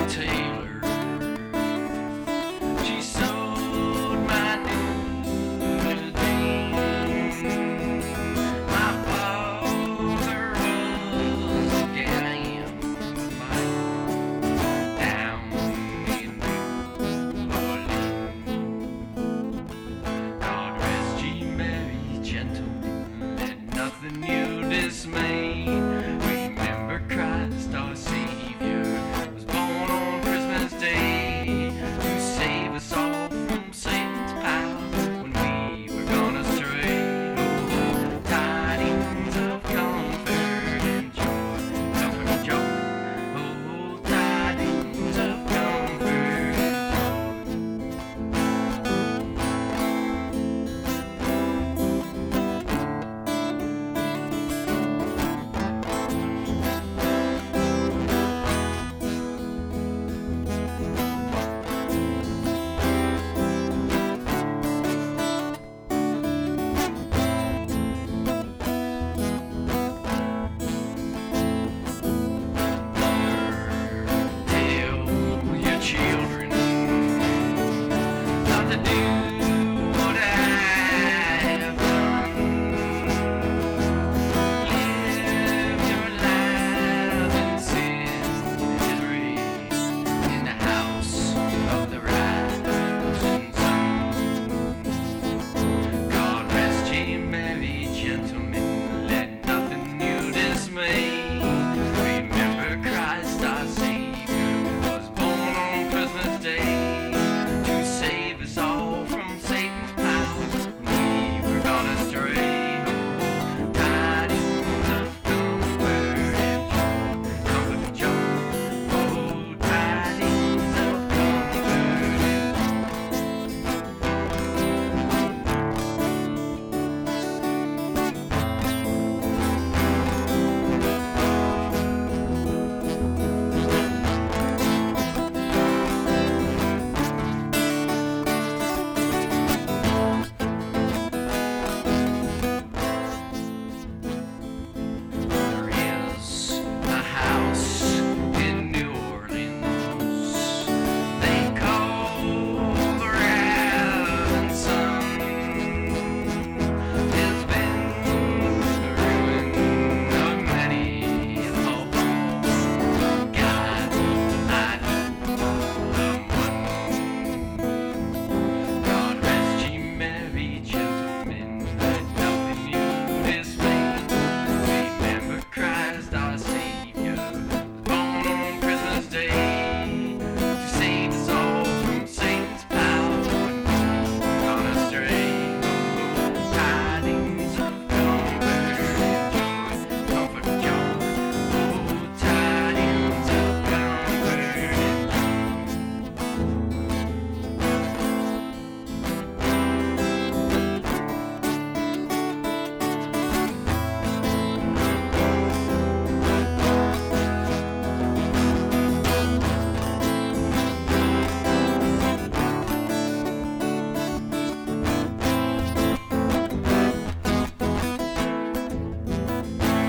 Taylor. She sewed my new jeans. My father was a gambler down in New Orleans. God rest ye merry gentlemen, let nothing you dismay. Remember Christ our Savior was born on Christmas Day to save us all from Satan's power when we were gonna stray. Oh, tidings of comfort and joy, comfort and joy. Oh, tidings of comfort and tell your children not to do what I have done. Live your life in sin, misery, in the house of the rising sun. God rest ye merry gentlemen, let nothing you dismay. Remember Christ our Savior was born on Christmas Day to save us all from Satan's power when we were gonna stray. Oh, tidings of comfort and joy, comfort and joy. Oh, tidings of comfort and There is a house in New Orleans they call the Rising Sun. It's been the ruin of many a home. God, I know one. God rest ye merry gentlemen, let nothing you dismay. Remember Christ our Savior, born on Christmas Day to save us all from Satan's power when we were gonna stray. Oh, tidings of comfort and joy, comfort and joy. Oh, tidings of comfort and joy.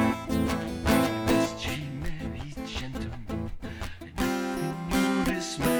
Rest ye merry gentlemen, let nothing you dismay.